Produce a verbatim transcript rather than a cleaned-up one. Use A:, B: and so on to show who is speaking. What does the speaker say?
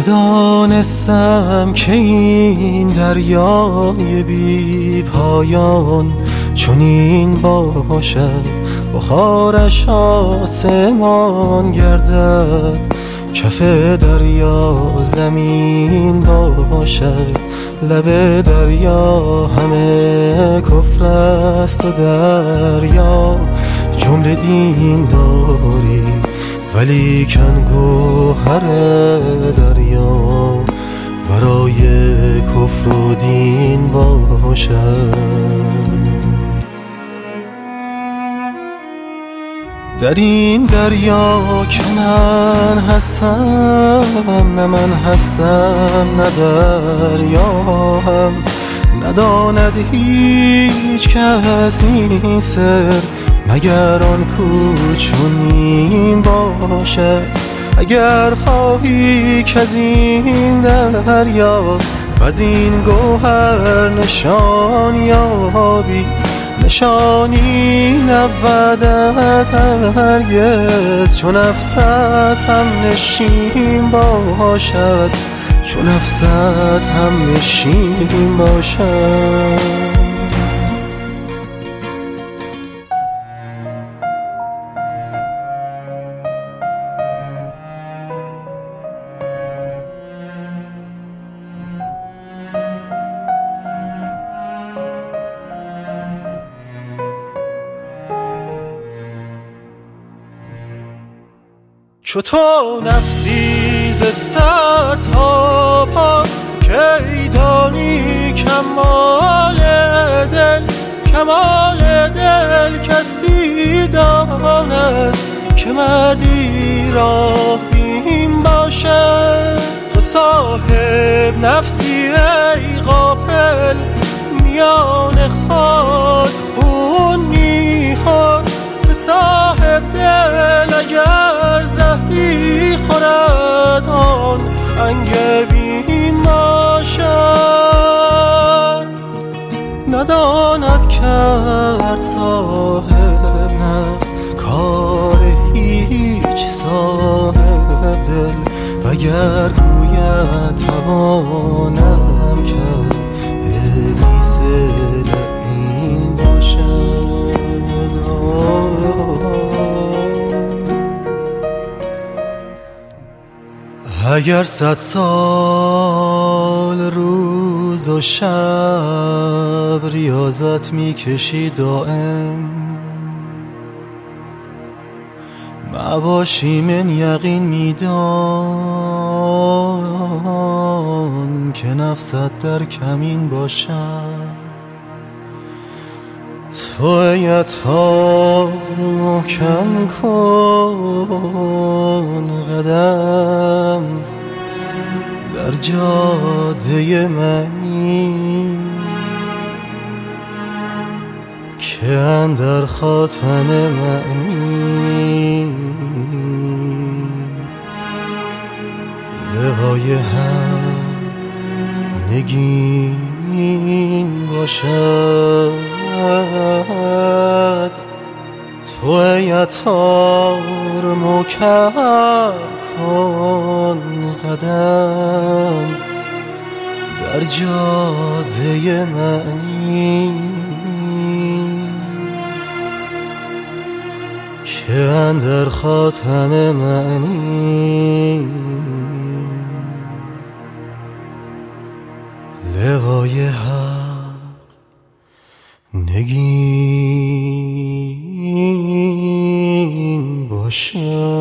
A: ندانستم که این دریای بی پایان چنین باشد، بخارش آسمان گردد، کف دریا زمین باشد، لب دریا همه کفر است و دریا جمله دین داری، ولی کن گوهر دریا ورای کفر و دین باشد. در این دریا که من هستم، نه من هستم نه دریا هم، نداند هیچ کس این سر مگر آن کو چنین باشد. اگر خواهی که از این دریا و از این گوهر نشان یابی، نشانی نبودت هرگز چون نفست هم نشین باشد، چون نفست هم نشین باشد. چو تو نفسی ز سر تا پا کی دانی کمال دل، کمال دل کسی داند که مردی را بین باشد. تو صاحب نفسی ای غافل، میان خاک خون میخور، صاحب دل اگر زهری خورد آن انگبین باشد. نداند کرد صاحب نفس کار هیچ صاحب دل، وگر گوید توانم کرد ابلیس لعین باشد. اگر صد سال روز و شب ریاضت میکشی دائم، مباشی من یقین میدان که نفست در کمین باشد. تو ایتا محکم کن قدم در جاده منی، که اندر خاتم معنی لقای هم نگین باشد. تو ایتار محکم کن قدم در جاده معنی، که اندر خاتم معنی لقای حق نگین باشد.